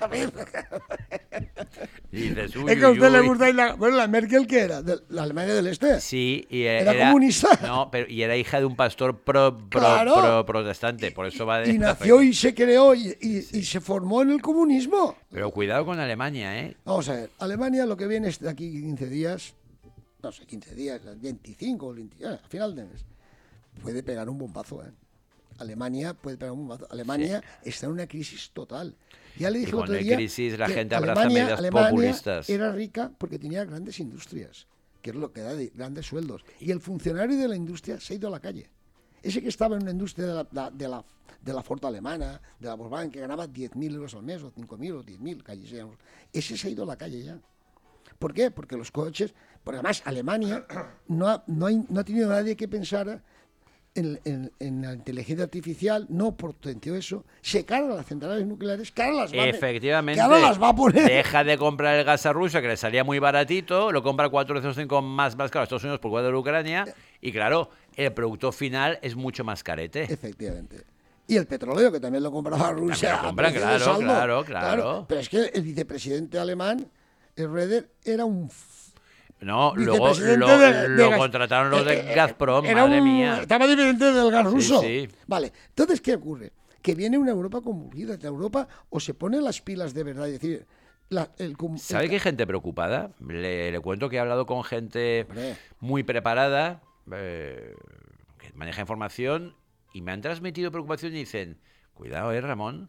Y dices, uy, Es que a uy, usted le uy. gusta ir la, bueno, la Merkel, ¿qué era? ¿De la Alemania del Este? Sí, y ¿Era comunista? No, pero y era hija de un pastor pro, pro- Claro. pro- protestante, por eso va de Y esta nació regla. y se creó y, y- y se formó en el comunismo. Pero cuidado con Alemania, ¿eh? Vamos a ver, Alemania lo que viene es de aquí quince días, no sé, quince días, veinticinco o veinte, ah, a final de mes, puede pegar un bombazo, ¿eh? Alemania puede pegar un bombazo. Alemania está en una crisis total. Ya le dije Y con el otro el día crisis la que gente abraza Alemania, medidas Alemania populistas. era rica porque tenía grandes industrias, que es lo que da de grandes sueldos. Y el funcionario de la industria se ha ido a la calle. Ese que estaba en una industria de la, de, de la, de la Ford alemana, de la Volkswagen, que ganaba diez mil euros al mes, o cinco mil, o diez mil, calles, digamos, ese se ha ido a la calle ya. ¿Por qué? Porque los coches, porque además Alemania no ha, no hay- no ha tenido nadie que pensara en, en- en la inteligencia artificial, no potenció eso, se carga las centrales nucleares, que ahora las va a- Efectivamente. que ahora las va a poner. Deja de comprar el gas a Rusia, que le salía muy baratito, lo compra cuatro veces o cinco más, más caro a Estados Unidos por cuenta de Ucrania, y claro, el producto final es mucho más carete. Efectivamente. Y el petróleo, que también lo compraba Rusia. También lo compran, a precio de claro, saldo. claro, claro. Pero es que el vicepresidente alemán, el Reder, era un No, luego vicepresidente lo, de- lo de Gaz- contrataron los eh, de eh, Gazprom, era madre un- mía. Estaba dependiente del gas ruso. sí. Vale, entonces, ¿qué ocurre? que viene una Europa convulsida. La Europa o se pone las pilas de verdad, es decir, la, el, ¿sabe el, que hay gente preocupada? Le, le cuento que he hablado con gente Hombre. muy preparada, eh, que maneja información, y me han transmitido preocupación y dicen, cuidado, eh, Ramón.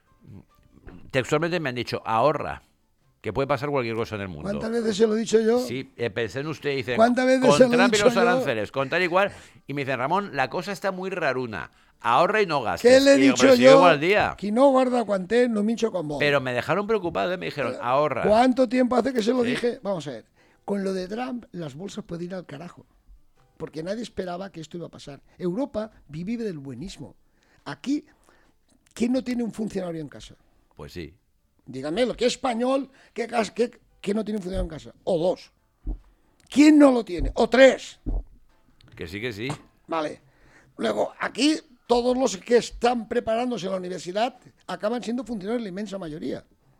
Textualmente me han dicho, ahorra, que puede pasar cualquier cosa en el mundo. ¿Cuántas veces se lo he dicho yo? Sí, eh, pensé en usted y dicen, ¿Cuántas veces con se lo he Trump y dicho los yo? aranceles, con tal y cual. Y me dicen, Ramón, la cosa está muy raruna. Ahorra y no gastes. ¿Qué le he Y digo, dicho pero si yo yo? llego al día. Que no guarda guanté, no mincho con vos. Pero me dejaron preocupado, ¿eh? Me dijeron, ahorra. ¿Cuánto tiempo hace que se lo ¿Sí? dije? Vamos a ver. Con lo de Trump, las bolsas pueden ir al carajo. Porque nadie esperaba que esto iba a pasar. Europa vive del buenismo. Aquí, ¿quién no tiene un funcionario en casa? Pues sí. Díganme, lo que es español, que, que, que no tiene un funcionario en casa. O dos. ¿Quién no lo tiene? O tres. Que sí, que sí. Vale. Luego, aquí, todos los que están preparándose en la universidad acaban siendo funcionarios la inmensa mayoría.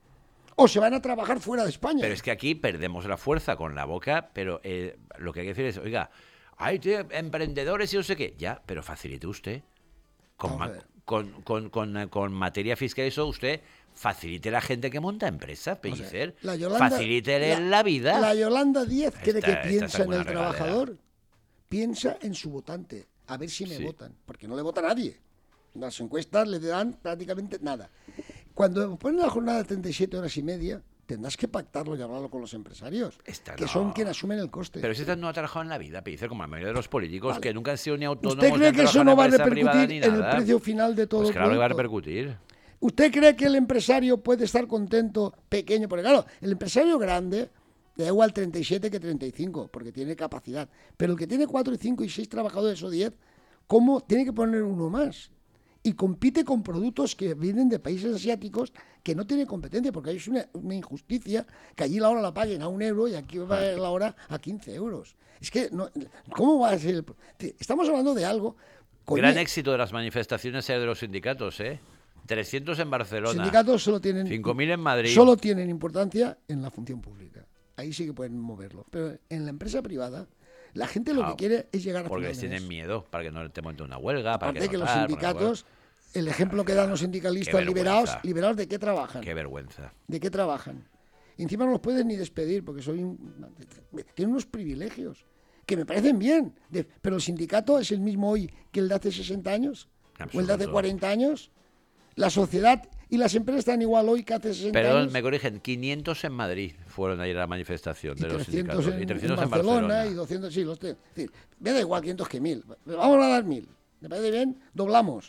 O se van a trabajar fuera de España. Pero es que aquí perdemos la fuerza con la boca, pero eh, lo que hay que decir es, oiga, hay tío, emprendedores y no sé qué. Ya, pero facilite usted. Con, Vamos a ma- ver. con, con, con, con materia fiscal y eso, usted facilite a la gente que monta empresas, Pellicer. La Yolanda- Facilítele la- la, vida. La Yolanda Díaz cree Esta- que esta piensa es en alguna el regadera. trabajador, piensa en su votante, a ver si me Sí. votan, porque no le vota nadie. Las encuestas le dan prácticamente nada. Cuando ponen la jornada de treinta y siete horas y media, tendrás que pactarlo y hablarlo con los empresarios, Esta que no. son quienes asumen el coste. Pero ese no ha trabajado en la vida, Pellicer, como la mayoría de los políticos, Vale. que nunca han sido ni autónomos. ¿Usted ni cree han que eso trabajado no va a empresa privada repercutir ni en el nada? precio final de todo Pues el claro que va a producto? repercutir. ¿Usted cree que el empresario puede estar contento pequeño? Porque claro, el empresario grande le da igual treinta y siete que treinta y cinco, porque tiene capacidad. Pero el que tiene cuatro y cinco y seis trabajadores o diez, ¿cómo tiene que poner uno más? Y compite con productos que vienen de países asiáticos que no tienen competencia, porque hay una, una injusticia que allí la hora la paguen a un euro y aquí va la hora a quince euros. Es que, no, ¿cómo va a ser? el- Estamos hablando de algo... coño, Gran éxito de las manifestaciones de los sindicatos, ¿eh? trescientos en Los Barcelona. sindicatos solo tienen... cinco mil en Madrid. Solo tienen importancia en la función pública. Ahí sí que pueden moverlo. Pero en la empresa privada, la gente lo Ah, que quiere es llegar a Porque final les de tienen mes. miedo para que no te monte una huelga, para Aparte que, que no los tal, para sindicatos, el ejemplo que dan los sindicalistas Qué liberados, vergüenza. liberados ¿de qué trabajan? Qué vergüenza. ¿De qué trabajan? Y encima no los puedes ni despedir porque soy un- tienen unos privilegios que me parecen bien. De- pero el sindicato es el mismo hoy que el de hace sesenta años o el de hace Absoluto. cuarenta años. La sociedad y las empresas están igual hoy que hace sesenta Perdón, años. me corrigen, quinientos en Madrid fueron ayer a la manifestación Y de los trescientos sindicatos. en, y trescientos en en Barcelona, Barcelona. y doscientos, sí, los tres. Es decir, me da igual quinientos que mil. Vamos a dar mil. ¿Me parece bien? Doblamos.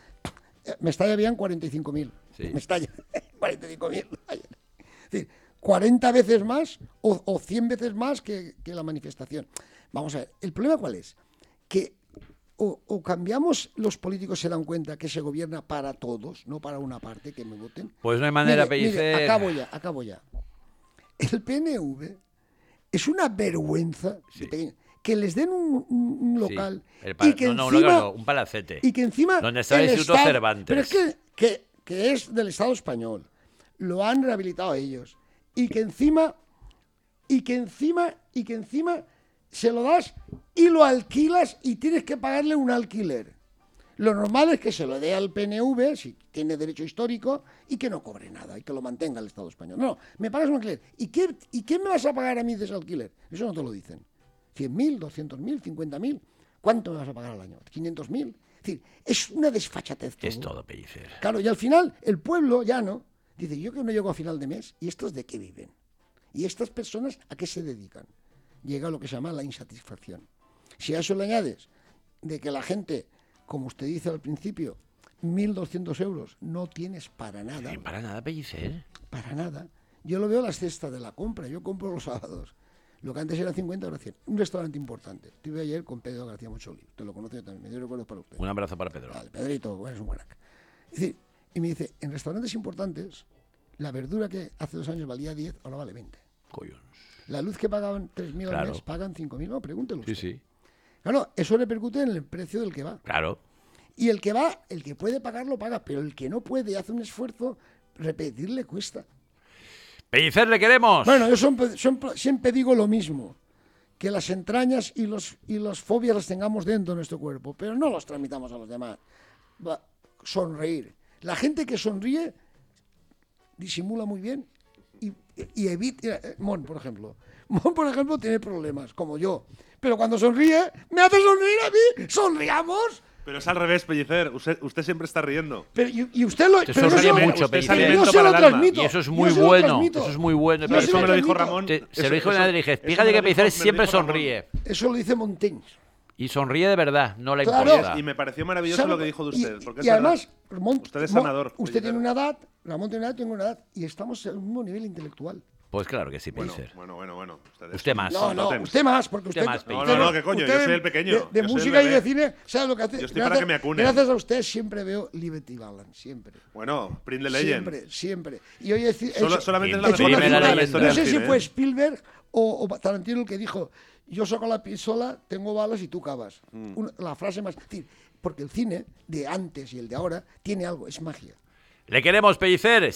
Eh, Mestalla habían cuarenta y cinco mil. Sí. Mestalla, cuarenta y cinco mil. Es decir, cuarenta veces más o, o cien veces más que, que la manifestación. Vamos a ver, ¿el problema cuál es? Que o, o cambiamos, los políticos se dan cuenta que se gobierna para todos, no para una parte, que me voten. Pues no hay manera, Mire, mire, Pellicer. acabo ya, acabo ya. El P N V es una vergüenza de Sí. pequeño. Que les den un, un- un Sí, local el pa- y que no, no, un encima, local no, un palacete. y que encima Donde está el Instituto Estado- Cervantes. pero es que, que, que es del Estado español, lo han rehabilitado ellos y que encima y que encima y que encima se lo das y lo alquilas y tienes que pagarle un alquiler. Lo normal es que se lo dé al P N V, si tiene derecho histórico, y que no cobre nada, y que lo mantenga el Estado español. No, me pagas un alquiler. ¿Y qué, ¿Y qué me vas a pagar a mí de ese alquiler? Eso no te lo dicen. ¿cien mil, doscientos mil, cincuenta mil? ¿Cuánto me vas a pagar al año? ¿quinientos mil? Es decir, es una desfachatez todo. Es todo, Pellicer. Claro, y al final el pueblo llano dice, yo que no llego a final de mes, ¿y estos de qué viven? ¿Y estas personas a qué se dedican? Llega lo que se llama la insatisfacción. Si a eso le añades de que la gente, como usted dice al principio, mil doscientos euros no tienes para nada, Sí, para nada, Pellicer. para nada. Yo lo veo en las cestas de la compra, yo compro los sábados. Lo que antes era cincuenta, ahora cien. Un restaurante importante. Estuve ayer con Pedro García Mocholi, usted lo conoce también, me dio recuerdos para usted. Un abrazo para Pedro. Vale, Pedrito, eres un crack. Es decir, y me dice, en restaurantes importantes, la verdura que hace dos años valía diez, ahora vale veinte. Coño. La luz que pagaban tres mil al Claro. mes, pagan cinco mil, no, pregúntelo Sí, usted. sí. Claro, eso repercute en el precio del que va. Claro. Y el que va, el que puede pagar, lo paga, pero el que no puede y hace un esfuerzo, repetirle cuesta. Pellicer, le queremos. Bueno, yo siempre, siempre- siempre digo lo mismo, que las entrañas y, los, y las fobias las tengamos dentro de nuestro cuerpo, pero no los tramitamos a los demás. Va, sonreír. La gente que sonríe disimula muy bien y, y evita... Mon, por ejemplo. Mon, por ejemplo, tiene problemas, como yo. Pero cuando sonríe, me hace sonreír a mí. ¡Sonriamos! Pero es al revés, Pellicer. Usted, usted siempre está riendo. Pero, y, y usted lo... Te pero sonríe yo se lo- mucho, usted Pellicer. es pero yo alimento se para lo el alma. transmito. Y eso es yo muy se lo bueno. transmito. Eso es muy bueno. Yo Pero se Eso lo me lo dijo transmito. Ramón. Te- se Eso- lo dijo eso- una dije, eso fíjate me que lo Pellicer dijo- me lo siempre dijo Ramón. sonríe. Eso lo dice Montaigne. Y sonríe de verdad, no le Claro. importa. Y me pareció maravilloso ¿Sabe? lo que dijo de usted. Y, porque y es además, verdad. Ramón, Usted es Mo- sanador. Usted Pellicer. tiene una edad, Ramón tiene una edad, tengo una edad, y estamos al mismo nivel intelectual. Pues claro que sí, Bueno, Pellicer. bueno, bueno, bueno. Usted, es Usted un- más. No, un no, tótem. usted más, porque usted... más, usted No, no, no, ¿qué coño? Yo usted soy el pequeño, De, de yo soy el música y bebé. de cine, ¿sabe lo que hace? Yo estoy para que me acunen. Gracias a usted siempre veo Liberty Balance, siempre. Bueno, Print the Legend. Siempre, siempre. Y hoy he, he Solo- hecho- solamente es es la he mejor hecho una película de la leyenda. historia No sé del si cine, fue ¿eh? Spielberg o, o Tarantino el que dijo, yo saco la pistola, tengo balas y tú cavas. Mm. Una- la frase más... es decir, porque el cine de antes y el de ahora tiene algo, es magia. Le queremos, Pellicer.